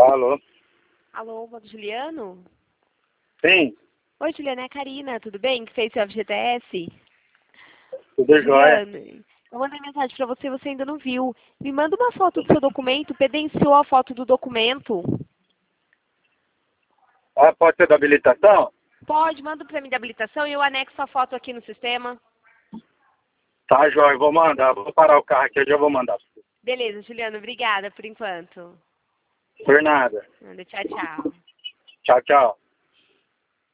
Alô? Alô, Juliano? Sim, Oi, Juliano, é a Karina, tudo bem? Que fez seu FGTS? tudo jóia. Juliano, eu mandei mensagem pra você e você ainda não viu. Me manda uma foto do seu documento, pedenciou a foto do documento. Ah, pode ser da habilitação? Pode, manda pra mim da habilitação e eu anexo a foto aqui no sistema. Tá, jóia, vou mandar. Vou parar o carro aqui, eu já vou mandar. Beleza, Juliano, obrigada por enquanto. Por nada. Tchau, tchau. Tchau, tchau.